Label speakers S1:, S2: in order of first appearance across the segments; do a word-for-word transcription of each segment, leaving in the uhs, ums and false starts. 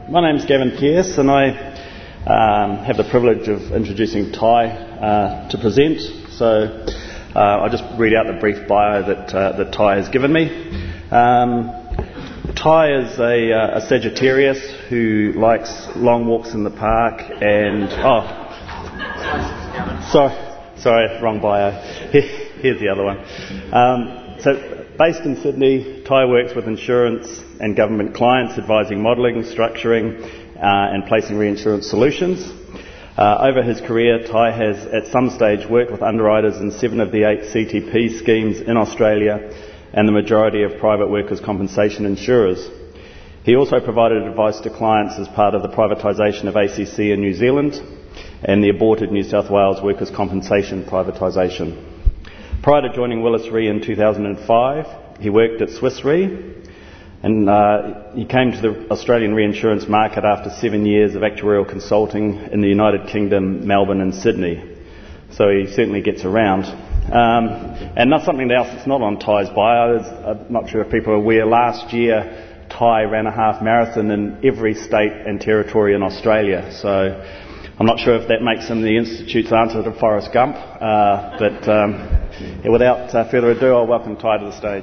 S1: my name's Gavin Pearce, and I um, have the privilege of introducing Ty uh, to present. So uh, I'll just read out the brief bio that uh, that Ty has given me. Um, Ty is a, uh, a Sagittarius who likes long walks in the park and oh, sorry, sorry, wrong bio. Here's the other one. Um, so. Based in Sydney, Ty works with insurance and government clients, advising modelling, structuring uh, and placing reinsurance solutions. Uh, over his career, Ty has at some stage worked with underwriters in seven of the eight C T P schemes in Australia and the majority of private workers' compensation insurers. He also provided advice to clients as part of the privatisation of A C C in New Zealand and the aborted New South Wales workers' compensation privatisation. Prior to joining Willis Re in two thousand five, he worked at Swiss Re, and uh, he came to the Australian reinsurance market after seven years of actuarial consulting in the United Kingdom, Melbourne and Sydney. So he certainly gets around. Um, and not something else that's not on Ty's bio, is, I'm not sure if people are aware, last year Ty ran a half marathon in every state and territory in Australia. So I'm not sure if that makes him the Institute's answer to Forrest Gump, uh, but um, yeah, without uh, further ado, I'll welcome Ty to the stage.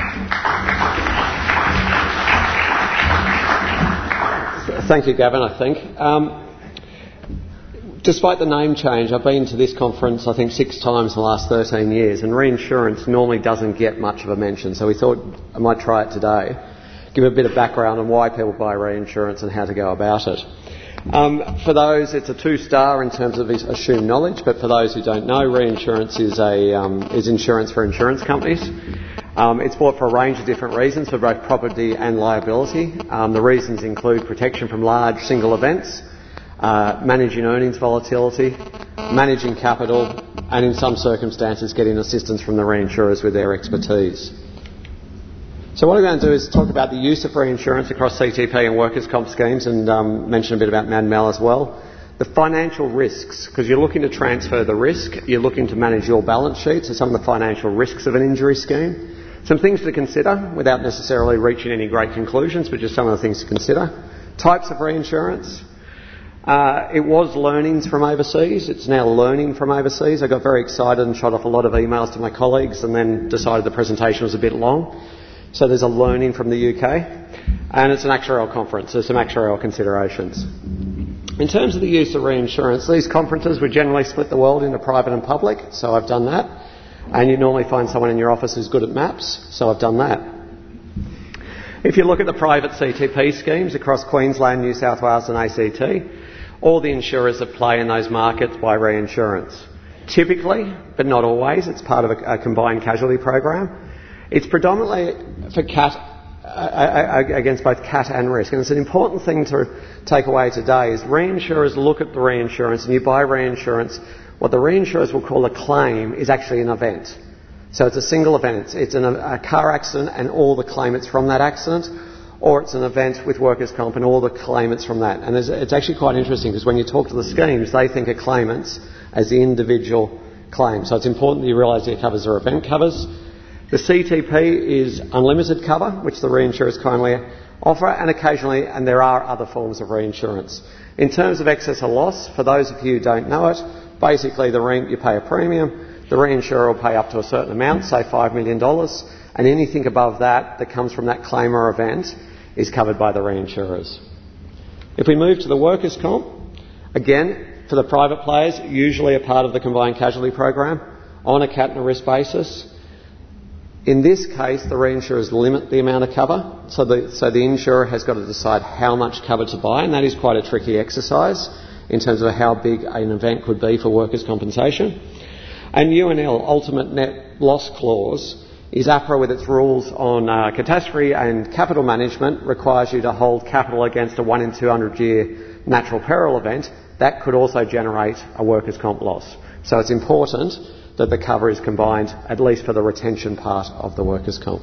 S2: Thank you, Gavin, I think. Um, despite the name change, I've been to this conference, I think, six times in the last thirteen years, and reinsurance normally doesn't get much of a mention, so we thought I might try it today, give a bit of background on why people buy reinsurance and how to go about it. Um, for those, it's a two-star in terms of assumed knowledge, but for those who don't know, reinsurance is a um, is insurance for insurance companies. Um, it's bought for a range of different reasons, for both property and liability. Um, the reasons include protection from large single events, uh, managing earnings volatility, managing capital, and in some circumstances getting assistance from the reinsurers with their expertise. So what I'm going to do is talk about the use of reinsurance across C T P and workers' comp schemes, and um, mention a bit about Mad Mal as well. The financial risks, because you're looking to transfer the risk, you're looking to manage your balance sheet, so some of the financial risks of an injury scheme. Some things to consider without necessarily reaching any great conclusions, but just some of the things to consider. Types of reinsurance. Uh, it was learnings from overseas. It's now learning from overseas. I got very excited and shot off a lot of emails to my colleagues and then decided the presentation was a bit long. So there's a learning from the U K, and it's an actuarial conference. There's some actuarial considerations. In terms of the use of reinsurance, these conferences would generally split the world into private and public, so I've done that. And you normally find someone in your office who's good at maps, so I've done that. If you look at the private C T P schemes across Queensland, New South Wales and A C T, all the insurers that play in those markets buy reinsurance. Typically, but not always, it's part of a, a combined casualty program. It's predominantly for cat, uh, against both cat and risk. And it's an important thing to take away today is reinsurers look at the reinsurance, and you buy reinsurance. What the reinsurers will call a claim is actually an event. So it's a single event. It's, it's an, a car accident and all the claimants from that accident, or it's an event with workers' comp and all the claimants from that. And it's actually quite interesting because when you talk to the schemes, they think of claimants as the individual claim. So it's important that you realise their covers are event covers. The C T P is unlimited cover, which the reinsurers kindly offer, and occasionally, and there are other forms of reinsurance. In terms of excess of loss, for those of you who don't know it, basically the re- you pay a premium, the reinsurer will pay up to a certain amount, say five million dollars, and anything above that that comes from that claim or event is covered by the reinsurers. If we move to the workers' comp, again, for the private players, usually a part of the combined casualty program, on a cat and a risk basis. In this case, the reinsurers limit the amount of cover, so the, so the insurer has got to decide how much cover to buy, and that is quite a tricky exercise in terms of how big an event could be for workers' compensation. And U N L, Ultimate Net Loss Clause, is APRA with its rules on uh, catastrophe and capital management, requires you to hold capital against a one in two hundred year natural peril event. That could also generate a workers' comp loss. So it's important that the cover is combined, at least for the retention part of the workers' comp.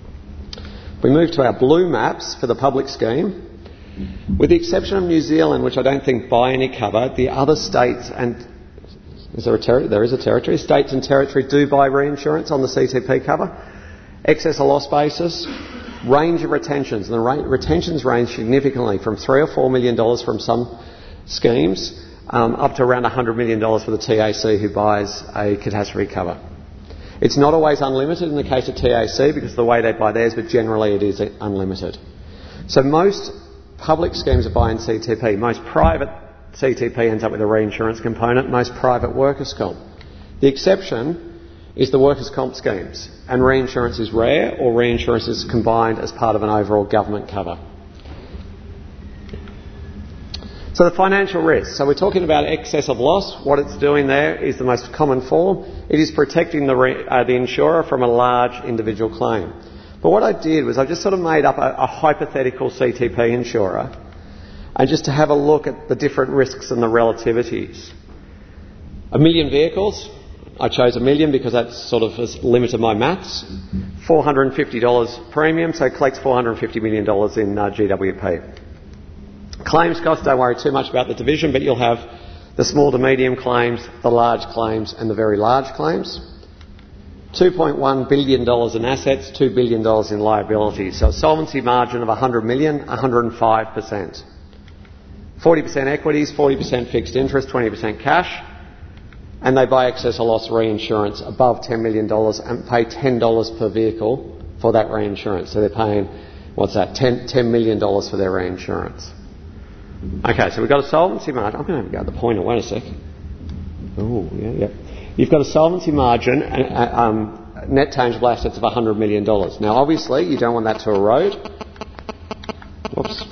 S2: We move to our blue maps for the public scheme. With the exception of New Zealand, which I don't think buy any cover, the other states and is there a ter- there is a territory. States and territory do buy reinsurance on the C T P cover. Excess of loss basis. Range of retentions, and the ra- retentions range significantly from three or four million dollars from some schemes um, up to around one hundred million dollars for the T A C who buys a catastrophe cover. It's not always unlimited in the case of T A C because of the way they buy theirs, but generally it is unlimited. So most public schemes are buying C T P. Most private C T P ends up with a reinsurance component. Most private workers' comp. The exception is the workers' comp schemes, and reinsurance is rare or reinsurance is combined as part of an overall government cover. So the financial risk. So we're talking about excess of loss. What it's doing there is the most common form. It is protecting the, re- uh, the insurer from a large individual claim. But what I did was I just sort of made up a, a hypothetical C T P insurer and just to have a look at the different risks and the relativities. A million vehicles. I chose a million because that's sort of has limited my maths. four hundred fifty dollars premium, so it collects four hundred fifty million dollars in uh, G W P. Claims cost, don't worry too much about the division, but you'll have the small to medium claims, the large claims and the very large claims. two point one billion dollars in assets, two billion dollars in liabilities. So a solvency margin of one hundred million dollars, one hundred five percent. forty percent equities, forty percent fixed interest, twenty percent cash. And they buy excess of loss reinsurance above ten million dollars and pay ten dollars per vehicle for that reinsurance. So they're paying, what's that, ten million dollars for their reinsurance. Okay, so we've got a solvency margin. I'm going to go to the pointer, wait a sec. Oh, yeah, yeah. You've got a solvency margin, uh, um, net tangible assets of one hundred million dollars. Now, obviously, you don't want that to erode. Whoops.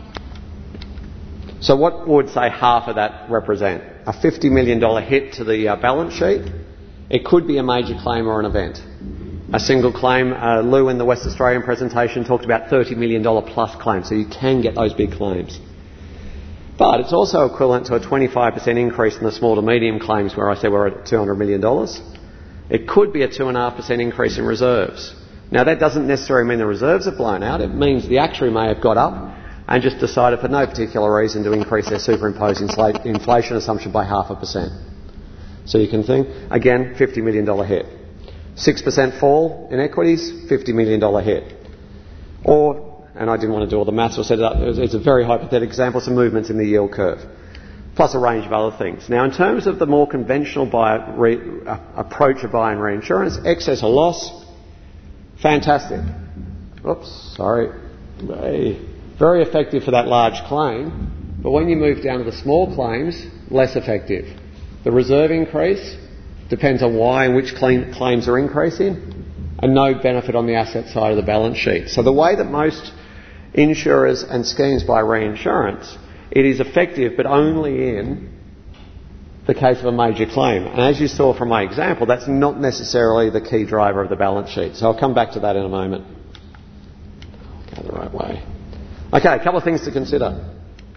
S2: So what would, say, half of that represent? A fifty million dollars hit to the uh, balance sheet. It could be a major claim or an event. A single claim, uh, Lou in the West Australian presentation talked about thirty million dollars plus claims, so you can get those big claims. But it's also equivalent to a twenty-five percent increase in the small to medium claims where I said we're at two hundred million dollars. It could be a two point five percent increase in reserves. Now that doesn't necessarily mean the reserves have blown out. It means the actuary may have got up and just decided for no particular reason to increase their superimposed inflation assumption by half a percent. So you can think, again, fifty million dollars hit. six percent fall in equities, fifty million dollars hit. Or, and I didn't want to do all the maths or set it up, it's a very hypothetical example, some movements in the yield curve, plus a range of other things. Now in terms of the more conventional buy, re, uh, approach of buying reinsurance, excess of loss, fantastic. Oops, sorry. Hey. Very effective for that large claim, but when you move down to the small claims, less effective. The reserve increase depends on why and which claim, claims are increasing, and no benefit on the asset side of the balance sheet. So the way that most insurers and schemes buy reinsurance, it is effective but only in the case of a major claim. And as you saw from my example, that's not necessarily the key driver of the balance sheet. So I'll come back to that in a moment. Go the right way. Okay, a couple of things to consider.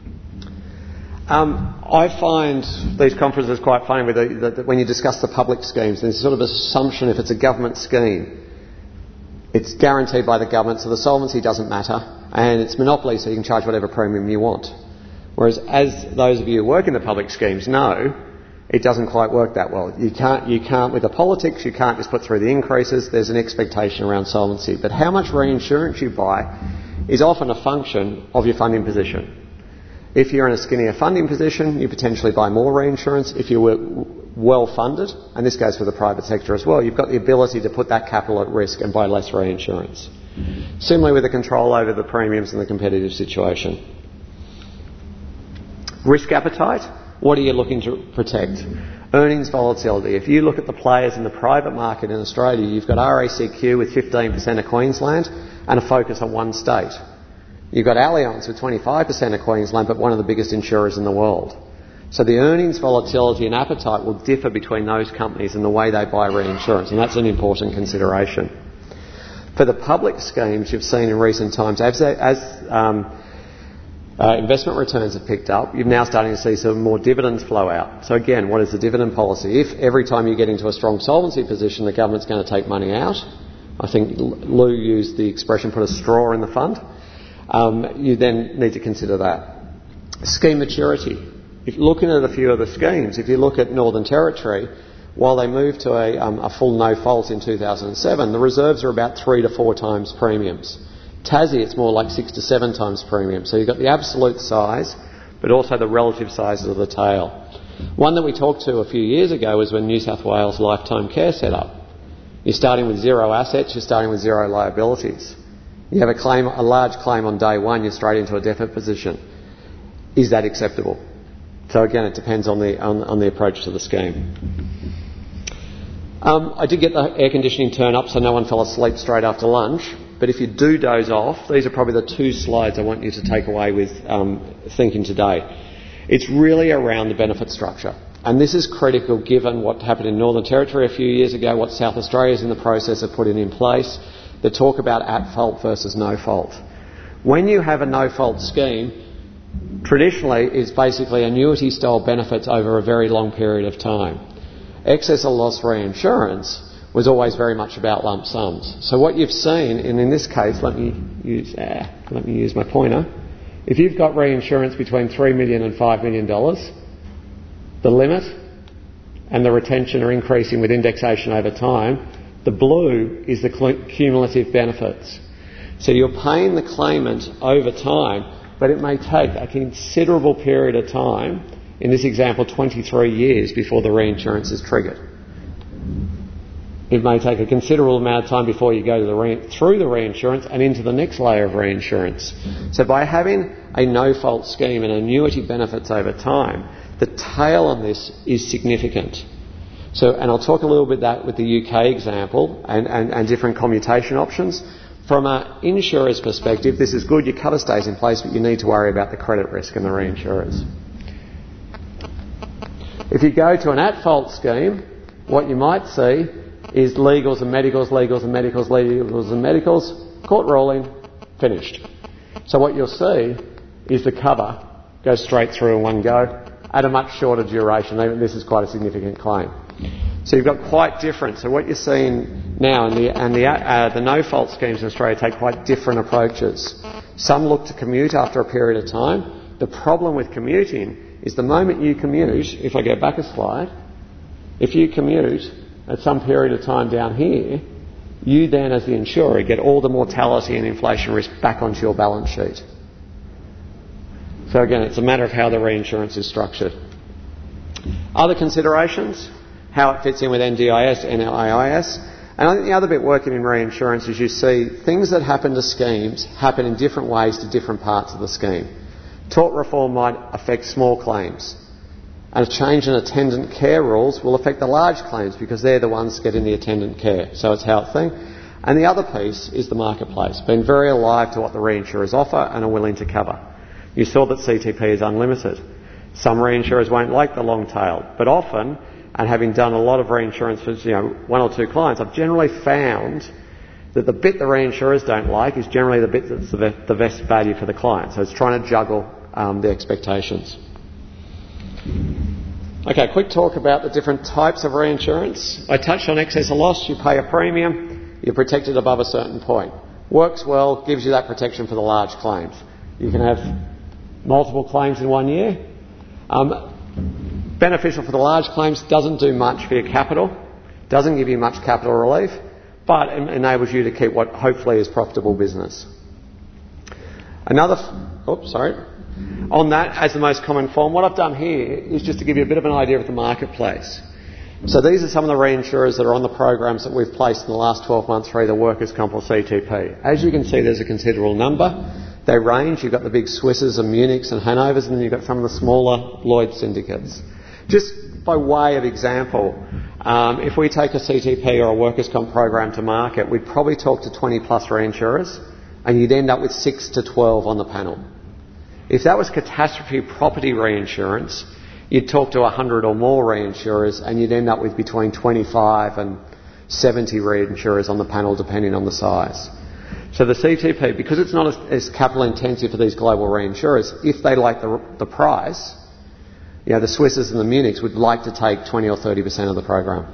S2: Um, I find these conferences quite funny with the, the, the, when you discuss the public schemes. There's sort of an assumption if it's a government scheme, it's guaranteed by the government, so the solvency doesn't matter, and it's monopoly, so you can charge whatever premium you want. Whereas, as those of you who work in the public schemes know, it doesn't quite work that well. You can't, you can't with the politics, you can't just put through the increases. There's an expectation around solvency. But how much reinsurance you buy is often a function of your funding position. If you're in a skinnier funding position, you potentially buy more reinsurance. If you were well funded, and this goes for the private sector as well, you've got the ability to put that capital at risk and buy less reinsurance. Similarly with the control over the premiums and the competitive situation. Risk appetite, what are you looking to protect? Earnings volatility. If you look at the players in the private market in Australia, you've got R A C Q with fifteen percent of Queensland and a focus on one state. You've got Allianz with twenty-five percent of Queensland, but one of the biggest insurers in the world. So the earnings volatility and appetite will differ between those companies and the way they buy reinsurance, and that's an important consideration. For the public schemes you've seen in recent times, as, as um, uh, investment returns have picked up, you're now starting to see some more dividends flow out. So again, what is the dividend policy? If every time you get into a strong solvency position, the government's going to take money out, I think Lou used the expression, put a straw in the fund, um, you then need to consider that. Scheme maturity. If you're looking at a few of the schemes, if you look at Northern Territory, while they moved to a, um, a full no fault in two thousand seven, the reserves are about three to four times premiums. Tassie, it's more like six to seven times premium. So you've got the absolute size, but also the relative sizes of the tail. One that we talked to a few years ago was when New South Wales Lifetime Care set up. You're starting with zero assets, you're starting with zero liabilities. You have a claim, a large claim on day one, you're straight into a deficit position. Is that acceptable? So again, it depends on the on, on the approach to the scheme. Um, I did get the air conditioning turned up so no one fell asleep straight after lunch. But if you do doze off, these are probably the two slides I want you to take away with um, thinking today. It's really around the benefit structure. And this is critical given what happened in Northern Territory a few years ago, what South Australia is in the process of putting in place, the talk about at-fault versus no-fault. When you have a no-fault scheme, traditionally it's basically annuity-style benefits over a very long period of time. Excess of loss reinsurance was always very much about lump sums. So what you've seen, and in this case, let me use uh, let me use my pointer. If you've got reinsurance between three million dollars and five million dollars, the limit and the retention are increasing with indexation over time. The blue is the cumulative benefits. So you're paying the claimant over time, but it may take a considerable period of time, in this example twenty-three years, before the reinsurance is triggered. It may take a considerable amount of time before you go to the re- through the reinsurance and into the next layer of reinsurance. So by having a no-fault scheme and annuity benefits over time, the tail on this is significant. So, and I'll talk a little bit that with the U K example and, and, and different commutation options. From an insurer's perspective, this is good, your cover stays in place, but you need to worry about the credit risk and the reinsurers. If you go to an at-fault scheme, what you might see is legals and medicals, legals and medicals, legals and medicals, court ruling, finished. So what you'll see is the cover goes straight through in one go at a much shorter duration. Even this is quite a significant claim. So you've got quite different. So what you're seeing now, and the, and the, uh, the no-fault schemes in Australia take quite different approaches. Some look to commute after a period of time. The problem with commuting is the moment you commute, if I go back a slide, if you commute at some period of time down here, you then as the insurer get all the mortality and inflation risk back onto your balance sheet. So again, it's a matter of how the reinsurance is structured. Other considerations, how it fits in with N D I S, N L I S. And I think the other bit working in reinsurance is you see things that happen to schemes happen in different ways to different parts of the scheme. Tort reform might affect small claims. And a change in attendant care rules will affect the large claims because they're the ones getting the attendant care. So it's how it's thing. And the other piece is the marketplace, being very alive to what the reinsurers offer and are willing to cover. You saw that C T P is unlimited. Some reinsurers won't like the long tail, but often, and having done a lot of reinsurance for you know one or two clients, I've generally found that the bit the reinsurers don't like is generally the bit that's the, the best value for the client. So it's trying to juggle um, the expectations. Okay, quick talk about the different types of reinsurance. I touched on excess of loss. You pay a premium, you're protected above a certain point. Works well, gives you that protection for the large claims. You can have multiple claims in one year. Um, beneficial for the large claims, doesn't do much for your capital, doesn't give you much capital relief, but it enables you to keep what hopefully is profitable business. Another, oops, sorry. On that, as the most common form, what I've done here is just to give you a bit of an idea of the marketplace. So these are some of the reinsurers that are on the programs that we've placed in the last twelve months for either workers' comp or C T P. As you can see, there's a considerable number. They range. You've got the big Swisses and Munichs and Hanovers, and then you've got some of the smaller Lloyd syndicates. Just by way of example, um, if we take a C T P or a workers' comp program to market, we'd probably talk to twenty plus reinsurers, and you'd end up with six to twelve on the panel. If that was catastrophe property reinsurance, you'd talk to one hundred or more reinsurers and you'd end up with between twenty-five and seventy reinsurers on the panel depending on the size. So the C T P, because it's not as, as capital intensive for these global reinsurers, if they like the, the price, you know, the Swisses and the Munichs would like to take twenty or thirty percent of the program.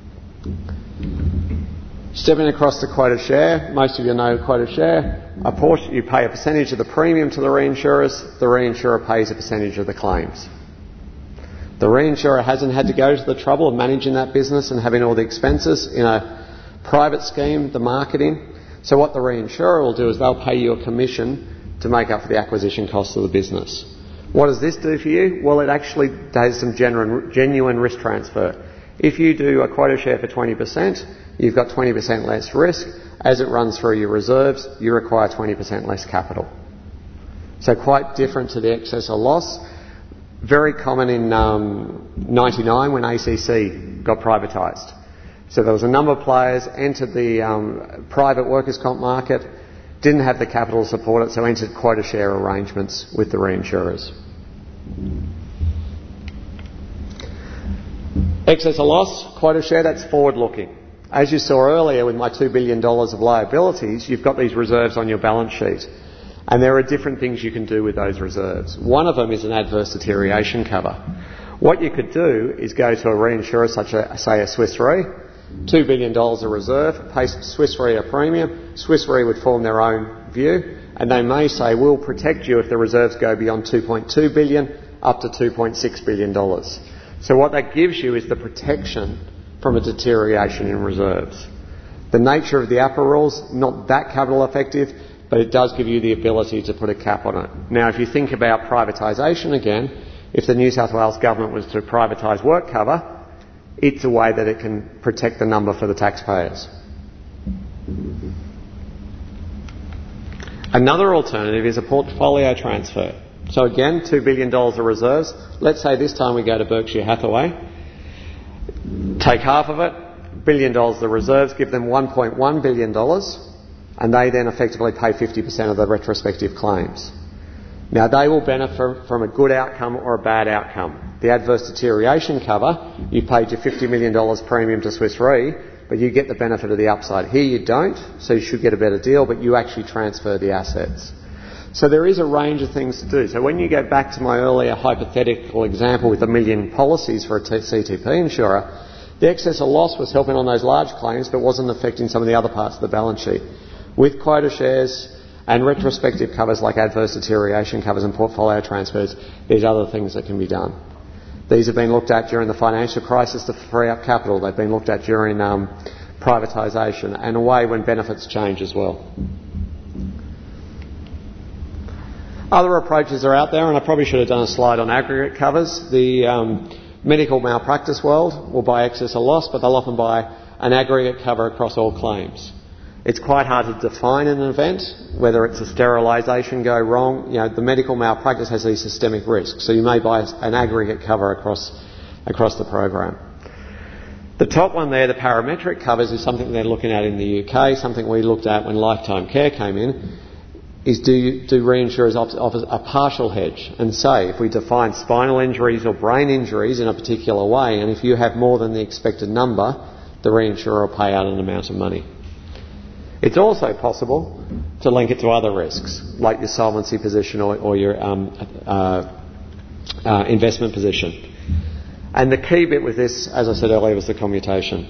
S2: Stepping across the quota share, most of you know quota share. A portion, you pay a percentage of the premium to the reinsurers, the reinsurer pays a percentage of the claims. The reinsurer hasn't had to go to the trouble of managing that business and having all the expenses in a private scheme, the marketing. So what the reinsurer will do is they'll pay you a commission to make up for the acquisition costs of the business. What does this do for you? Well, it actually does some genuine, genuine risk transfer. If you do a quota share for twenty percent, you've got twenty percent less risk. As it runs through your reserves, you require twenty percent less capital. So quite different to the excess or loss. Very common in um, ninety-nine when A C C got privatised. So there was a number of players, entered the um, private workers' comp market, didn't have the capital to support it, so entered quota share arrangements with the reinsurers. Excess or loss, quota share, that's forward-looking. As you saw earlier with my two billion dollars of liabilities, you've got these reserves on your balance sheet. And there are different things you can do with those reserves. One of them is an adverse deterioration cover. What you could do is go to a reinsurer such as, say, a Swiss Re, two billion dollars of reserve, pay Swiss Re a premium. Swiss Re would form their own view, and they may say, we'll protect you if the reserves go beyond two point two billion dollars up to two point six billion dollars. So what that gives you is the protection from a deterioration in reserves. The nature of the A P R A rules, not that capital effective, but it does give you the ability to put a cap on it. Now, if you think about privatisation again, if the New South Wales government was to privatise work cover, it's a way that it can protect the number for the taxpayers. Another alternative is a portfolio transfer. So again, two billion dollars of reserves. Let's say this time we go to Berkshire Hathaway, take half of it, billion dollars of the reserves, give them one point one billion dollars, and they then effectively pay fifty percent of the retrospective claims. Now, they will benefit from a good outcome or a bad outcome. The adverse deterioration cover, you paid your fifty million dollars premium to Swiss Re, but you get the benefit of the upside. Here you don't, so you should get a better deal, but you actually transfer the assets. So there is a range of things to do. So when you go back to my earlier hypothetical example with a million policies for a C T P insurer, the excess or loss was helping on those large claims, but wasn't affecting some of the other parts of the balance sheet. With quota shares and retrospective covers like adverse deterioration covers and portfolio transfers, there's other things that can be done. These have been looked at during the financial crisis to free up capital. They've been looked at during um, privatisation and a way when benefits change as well. Other approaches are out there, and I probably should have done a slide on aggregate covers. The um, medical malpractice world will buy excess or loss, but they'll often buy an aggregate cover across all claims. It's quite hard to define an event, whether it's a sterilisation go wrong. You know, the medical malpractice has these systemic risks, so you may buy an aggregate cover across across the program. The top one there, the parametric covers, is something they're looking at in the U K, something we looked at when Lifetime Care came in, is do, you, do reinsurers offer a partial hedge and say, if we define spinal injuries or brain injuries in a particular way, and if you have more than the expected number, the reinsurer will pay out an amount of money. It's also possible to link it to other risks, like your solvency position or, or your um, uh, uh, investment position. And the key bit with this, as I said earlier, was the commutation.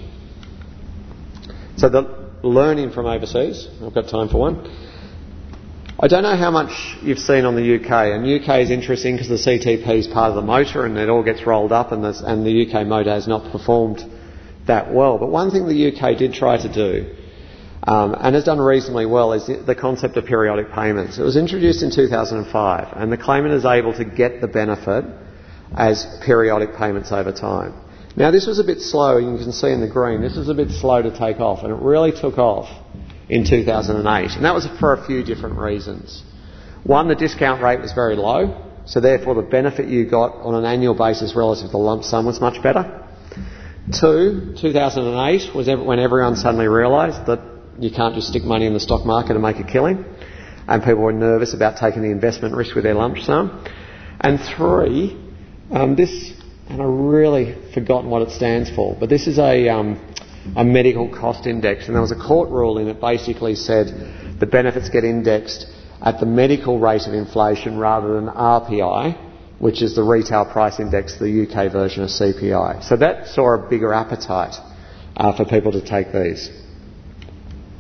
S2: So the learning from overseas, I've got time for one. I don't know how much you've seen on the U K, and U K is interesting because the C T P is part of the motor and it all gets rolled up, and, and the U K motor has not performed that well. But one thing the U K did try to do, Um, and has done reasonably well, is the concept of periodic payments. It was introduced in two thousand five, and the claimant is able to get the benefit as periodic payments over time. Now, this was a bit slow, you can see in the green, this was a bit slow to take off, and it really took off in two thousand eight, and that was for a few different reasons. One, the discount rate was very low, so therefore the benefit you got on an annual basis relative to the lump sum was much better. Two, two thousand eight was when everyone suddenly realised that you can't just stick money in the stock market and make a killing, and people were nervous about taking the investment risk with their lump sum. And three, um, this, and I've really forgotten what it stands for, but this is a, um, a medical cost index, and there was a court ruling that basically said the benefits get indexed at the medical rate of inflation rather than R P I, which is the retail price index, the U K version of C P I. So that saw a bigger appetite uh, for people to take these.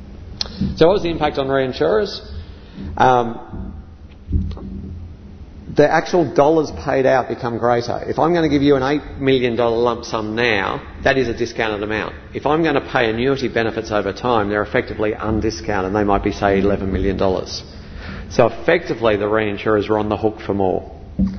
S2: So what was the impact on reinsurers? Um, the actual dollars paid out become greater. If I'm going to give you an eight million dollars lump sum now, that is a discounted amount. If I'm going to pay annuity benefits over time, they're effectively undiscounted. They might be, say, eleven million dollars. So effectively, the reinsurers are on the hook for more.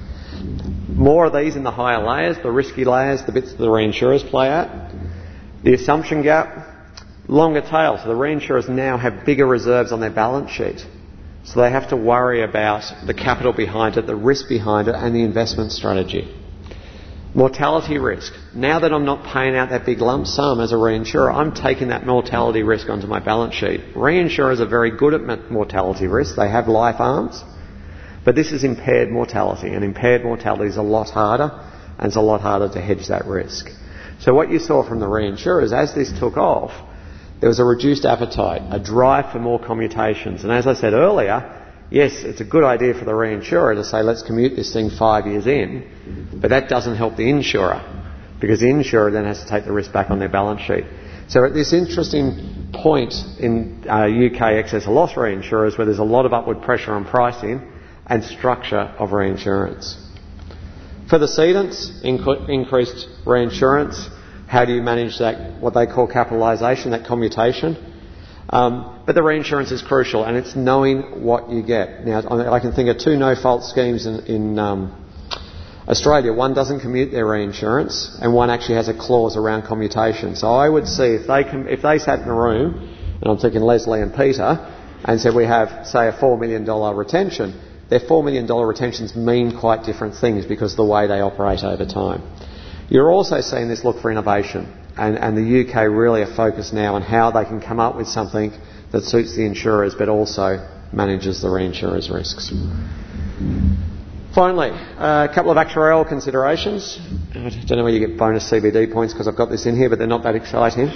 S2: More of these in the higher layers, the risky layers, the bits that the reinsurers play at. The assumption gap, longer tail. So the reinsurers now have bigger reserves on their balance sheet. So they have to worry about the capital behind it, the risk behind it, and the investment strategy. Mortality risk. Now that I'm not paying out that big lump sum as a reinsurer, I'm taking that mortality risk onto my balance sheet. Reinsurers are very good at mortality risk. They have life arms. But this is impaired mortality, and impaired mortality is a lot harder, and it's a lot harder to hedge that risk. So what you saw from the reinsurers, as this took off, there was a reduced appetite, a drive for more commutations. And as I said earlier, yes, it's a good idea for the reinsurer to say, let's commute this thing five years in, but that doesn't help the insurer, because the insurer then has to take the risk back on their balance sheet. So at this interesting point in uh, U K excess of loss reinsurers, where there's a lot of upward pressure on pricing and structure of reinsurance. For the cedants, inc- increased reinsurance. How do you manage that, what they call capitalisation, that commutation? Um, but the reinsurance is crucial, and it's knowing what you get. Now, I can think of two no-fault schemes in, in um, Australia. One doesn't commute their reinsurance, and one actually has a clause around commutation. So I would see if they com- if they sat in a room, and I'm thinking Leslie and Peter, and said we have, say, a four million dollars retention, their four million dollars retentions mean quite different things because of the way they operate over time. You're also seeing this look for innovation, and, and the U K really are focused now on how they can come up with something that suits the insurers but also manages the reinsurers' risks. Finally, uh, a couple of actuarial considerations. I don't know where you get bonus C B D points because I've got this in here, but they're not that exciting.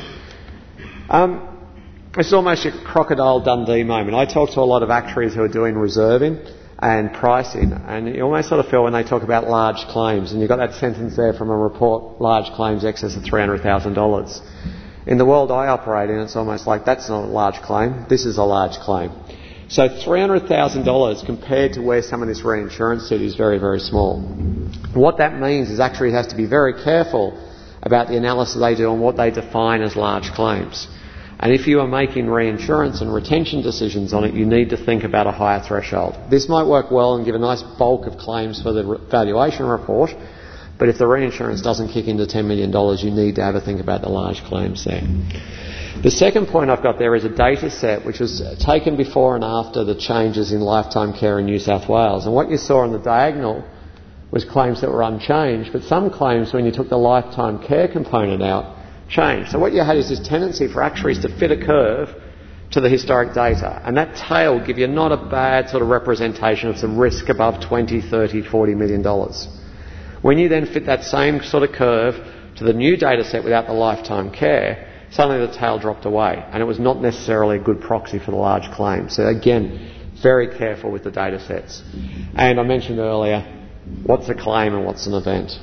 S2: Um, it's almost a crocodile Dundee moment. I talk to a lot of actuaries who are doing reserving and pricing, and you almost sort of feel when they talk about large claims, and you've got that sentence there from a report, large claims excess of three hundred thousand dollars. In the world I operate in, it's almost like that's not a large claim, this is a large claim. So three hundred thousand dollars compared to where some of this reinsurance sits is very, very small. What that means is actuaries have to be very careful about the analysis they do on what they define as large claims. And if you are making reinsurance and retention decisions on it, you need to think about a higher threshold. This might work well and give a nice bulk of claims for the valuation report, but if the reinsurance doesn't kick into ten million dollars, you need to have a think about the large claims there. The second point I've got there is a data set which was taken before and after the changes in lifetime care in New South Wales. And what you saw on the diagonal was claims that were unchanged, but some claims, when you took the lifetime care component out, changed. So what you had is this tendency for actuaries to fit a curve to the historic data, and that tail give you not a bad sort of representation of some risk above twenty, thirty, forty million dollars. When you then fit that same sort of curve to the new data set without the lifetime care, suddenly the tail dropped away, and it was not necessarily a good proxy for the large claims. So again, very careful with the data sets. And I mentioned earlier, what's a claim and what's an event?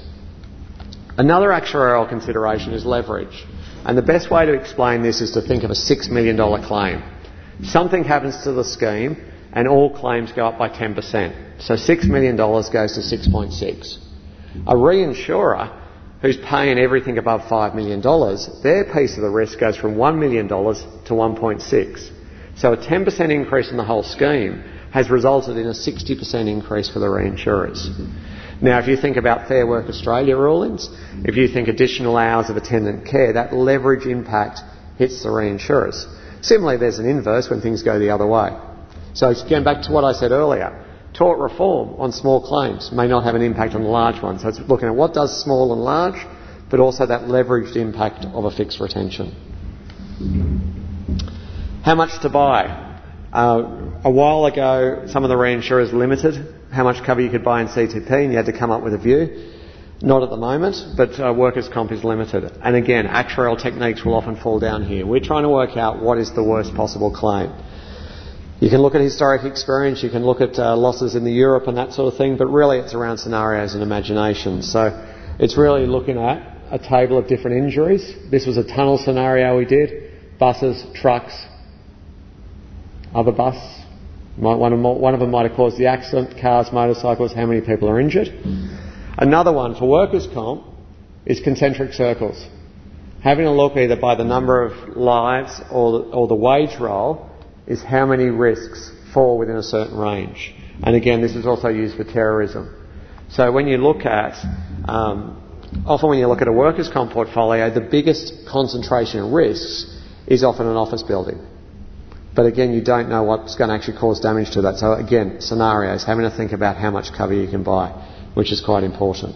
S2: Another actuarial consideration is leverage. And the best way to explain this is to think of a six million dollars claim. Something happens to the scheme and all claims go up by ten percent. So six million dollars goes to six point six. A reinsurer who's paying everything above five million dollars, their piece of the risk goes from one million dollars to one point six. So a ten percent increase in the whole scheme has resulted in a sixty percent increase for the reinsurers. Now, if you think about Fair Work Australia rulings, if you think additional hours of attendant care, that leverage impact hits the reinsurers. Similarly, there's an inverse when things go the other way. So going back to what I said earlier, tort reform on small claims may not have an impact on the large ones. So it's looking at what does small and large, but also that leveraged impact of a fixed retention. How much to buy? Uh, a while ago, some of the reinsurers limited how much cover you could buy in C T P, and you had to come up with a view. Not at the moment, but uh, workers' comp is limited. And again, actuarial techniques will often fall down here. We're trying to work out what is the worst possible claim. You can look at historic experience, you can look at uh, losses in the Europe and that sort of thing, but really it's around scenarios and imagination. So it's really looking at a table of different injuries. This was a tunnel scenario we did. Buses, trucks, other bus, One of, one of them might have caused the accident, cars, motorcycles, how many people are injured. Another one for workers' comp is concentric circles. Having a look either by the number of lives or, or the wage roll is how many risks fall within a certain range. And again, this is also used for terrorism. So when you look at, um, often when you look at a workers' comp portfolio, the biggest concentration of risks is often an office building. But again, you don't know what's going to actually cause damage to that. So again, scenarios, having to think about how much cover you can buy, which is quite important.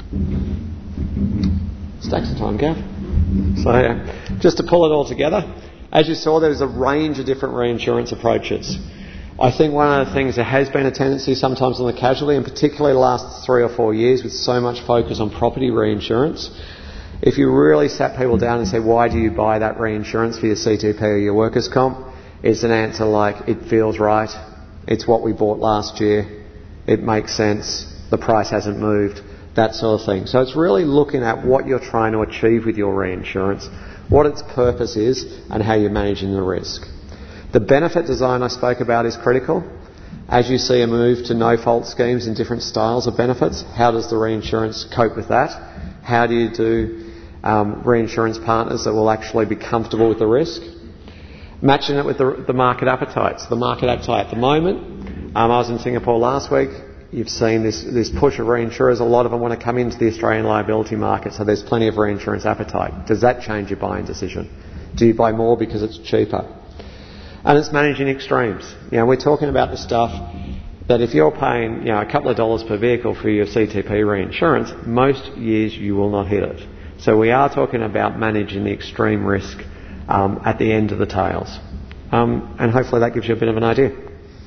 S2: Stacks of time, Gav. So yeah, just to pull it all together, as you saw, there's a range of different reinsurance approaches. I think one of the things, there has been a tendency sometimes on the casualty, and particularly the last three or four years with so much focus on property reinsurance, if you really sat people down and said, why do you buy that reinsurance for your C T P or your workers' comp? It's an answer like, it feels right, it's what we bought last year, it makes sense, the price hasn't moved, that sort of thing. So it's really looking at what you're trying to achieve with your reinsurance, what its purpose is, and how you're managing the risk. The benefit design I spoke about is critical. As you see a move to no-fault schemes and different styles of benefits, how does the reinsurance cope with that? How do you do um, reinsurance partners that will actually be comfortable with the risk? Matching it with the, the market appetites. The market appetite at the moment, um, I was in Singapore last week, you've seen this, this push of reinsurers, a lot of them want to come into the Australian liability market, so there's plenty of reinsurance appetite. Does that change your buying decision? Do you buy more because it's cheaper? And it's managing extremes. You know, we're talking about the stuff that if you're paying, you know, a couple of dollars per vehicle for your C T P reinsurance, most years you will not hit it. So we are talking about managing the extreme risk um, at the end of the tails. Um, and hopefully that gives you a bit of an idea.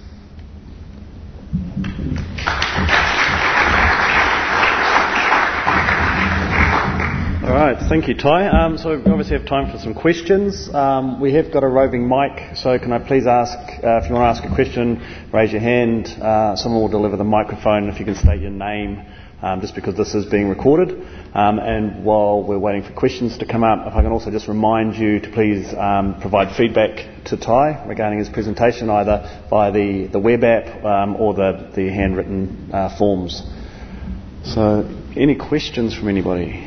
S1: All right, thank you, Ty. Um, so we obviously have time for some questions. Um, we have got a roving mic, so can I please ask, uh, if you want to ask a question, raise your hand. Uh, someone will deliver the microphone. If you can state your name, um, just because this is being recorded. Um, and while we're waiting for questions to come up, if I can also just remind you to please um, provide feedback to Ty regarding his presentation, either via the, the web app um, or the, the handwritten uh, forms. So, any questions from anybody?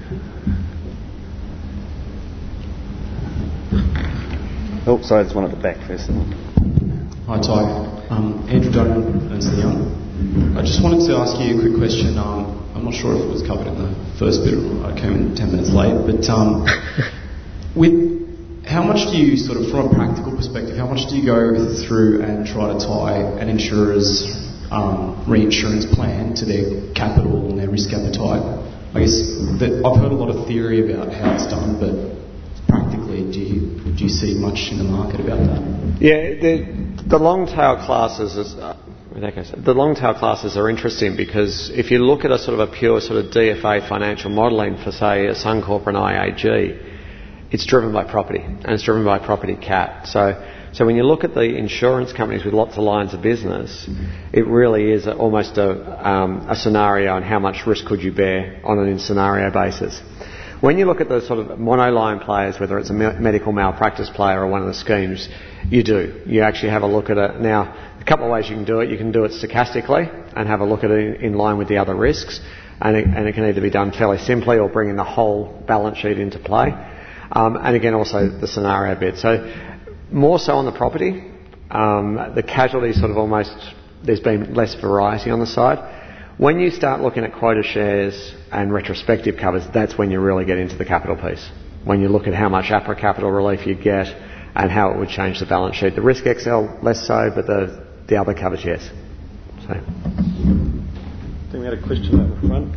S1: Oh, sorry, there's one at the back first.
S3: Hi, Ty. Um, Andrew Donovan, Ernst and Young. I just wanted to ask you a quick question. Um, I'm not sure if it was covered in the first bit. I came in ten minutes late. But um, with how much do you, sort of from a practical perspective, how much do you go through and try to tie an insurer's um, reinsurance plan to their capital and their risk appetite? I guess that I've heard a lot of theory about how it's done, but practically, do you do you see much in the market about that?
S2: Yeah, the, the long tail classes is, uh, the long tail classes are interesting because if you look at a sort of a pure sort of D F A financial modelling for say a Suncorp or an I A G, it's driven by property and it's driven by property cat. So so when you look at the insurance companies with lots of lines of business, it really is a, almost a, um, a scenario on how much risk could you bear on an in scenario basis. When you look at the sort of monoline players, whether it's a medical malpractice player or one of the schemes, you do. You actually have a look at it. Now, a couple of ways you can do it. You can do it stochastically and have a look at it in line with the other risks. And it, and it can either be done fairly simply or bringing the whole balance sheet into play. Um, and again, also the scenario bit. So more so on the property. Um, the casualty sort of almost, there's been less variety on the side. When you start looking at quota shares and retrospective covers, that's when you really get into the capital piece. When you look at how much APRA capital relief you get and how it would change the balance sheet. The risk X L, less so, but the, the other covers, yes. So.
S1: I think we had a question at the front.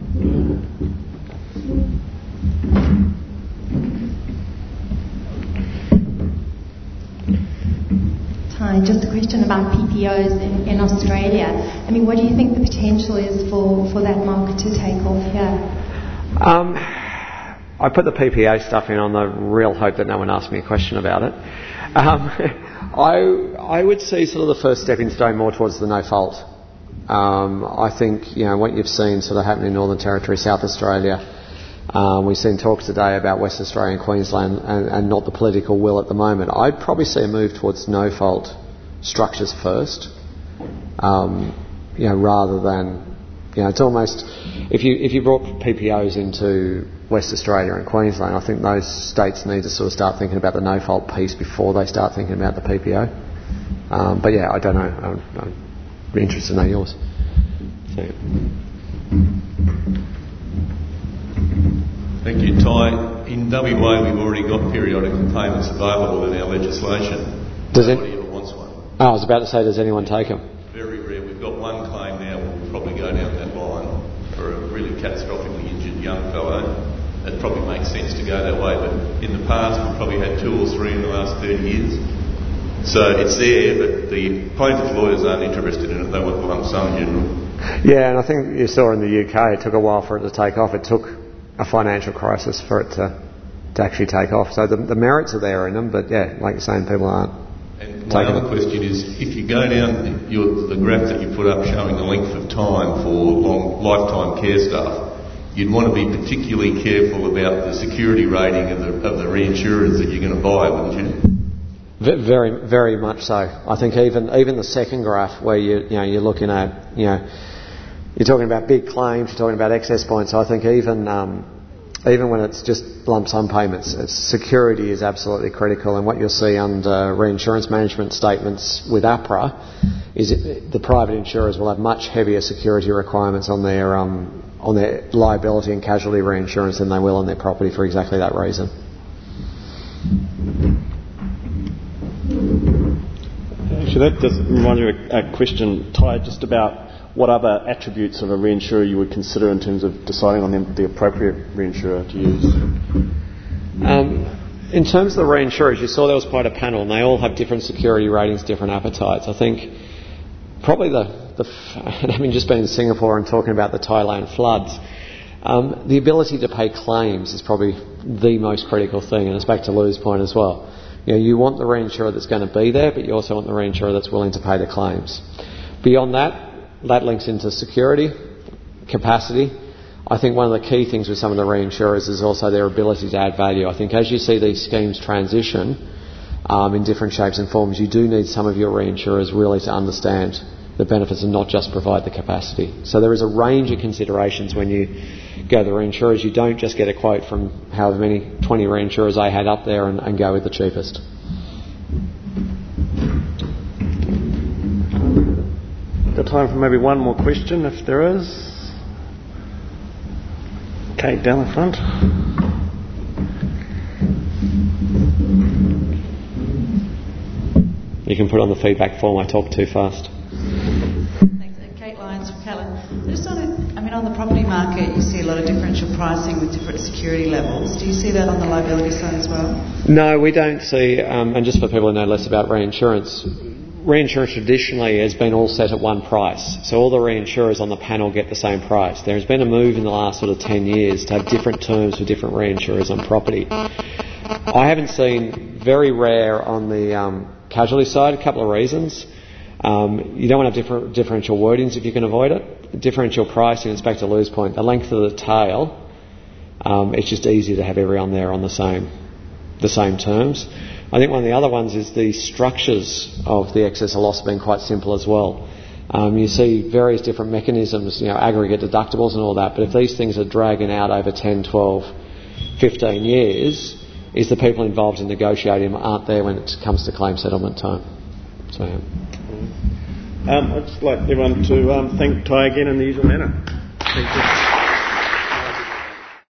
S4: Hi, just a question about P P Os in, in Australia. I mean, what do you think the potential is for, for that market to take off here?
S2: Um, I put the P P O stuff in on the real hope that no one asked me a question about it. Um, I I would see sort of the first stepping stone more towards the no fault. Um, I think, you know, what you've seen sort of happen in Northern Territory, South Australia. Um, we've seen talks today about West Australia and Queensland and, and not the political will at the moment. I'd probably see a move towards no-fault structures first um, you know, rather than, you know, it's almost, if you if you brought P P Os into West Australia and Queensland, I think those states need to sort of start thinking about the no-fault piece before they start thinking about the P P O. Um, but yeah, I don't know. I'm, I'm interested to know yours. So,
S5: Thank you, Ty. In W A, we've already got periodical payments available in our legislation.
S2: Does
S5: Nobody
S2: it?
S5: ever wants one.
S2: Oh, I was about to say, does anyone take them?
S5: Very rare. We've got one claim now. We'll probably go down that line for a really catastrophically injured young fellow. It probably makes sense to go that way, but in the past we've probably had two or three in the last thirty years. So it's there, but the plaintiff lawyers aren't interested in it. They want the lump sum general.
S2: Yeah, and I think you saw in the U K, it took a while for it to take off. It took a financial crisis for it to, to actually take off. So the, the merits are there in them, but yeah, like you're saying, people aren't.
S5: And my other question is, if you go down your, the graph that you put up showing the length of time for long lifetime care stuff, you'd want to be particularly careful about the security rating of the, of the reinsurers that you're going to buy, wouldn't you?
S2: Very, very much so. I think even even the second graph, where you you know you're looking at, you know, you're talking about big claims, you're talking about excess points. So I think even um, even when it's just lump sum payments, it's, security is absolutely critical. And what you'll see under reinsurance management statements with APRA is it, the private insurers will have much heavier security requirements on their um, on their liability and casualty reinsurance than they will on their property for exactly that reason.
S1: Actually, that just reminds me of a, a question, Ty, just about what other attributes of a reinsurer you would consider in terms of deciding on the, the appropriate reinsurer to use.
S2: Um, in terms of the reinsurers, you saw there was quite a panel, and they all have different security ratings, different appetites. I think probably the, the having just been in Singapore and talking about the Thailand floods, um, the ability to pay claims is probably the most critical thing, and it's back to Lou's point as well. You know, you want the reinsurer that's going to be there, but you also want the reinsurer that's willing to pay the claims. Beyond that, that links into security, capacity. I think one of the key things with some of the reinsurers is also their ability to add value. I think as you see these schemes transition um, in different shapes and forms, you do need some of your reinsurers really to understand the benefits and not just provide the capacity. So there is a range of considerations when you go to the reinsurers. You don't just get a quote from however many twenty reinsurers I had up there and, and go with the cheapest.
S1: Got time for maybe one more question if there is. Kate down the front.
S2: You can put on the feedback form, I talk too fast.
S6: Thanks. Kate Lyons from Callan. Just on it, I mean, on the property market, you see a lot of differential pricing with different security levels. Do you see that on the liability side as well?
S2: No, we don't see, um, and just for people who know less about reinsurance, reinsurance traditionally has been all set at one price. So all the reinsurers on the panel get the same price. There has been a move in the last sort of ten years to have different terms for different reinsurers on property. I haven't seen, very rare on the um, casualty side, a couple of reasons. Um, you don't want to have different differential wordings if you can avoid it. Differential pricing, it's back to Lou's point, the length of the tail, um, it's just easier to have everyone there on the same the same terms. I think one of the other ones is the structures of the excess of loss have been quite simple as well. Um, you see various different mechanisms, you know, aggregate deductibles and all that, but if these things are dragging out over ten, twelve, fifteen years, is the people involved in negotiating aren't there when it comes to claim settlement time. So, yeah.
S1: Um, I'd just like everyone to um, thank Ty again in the usual manner. Thank you.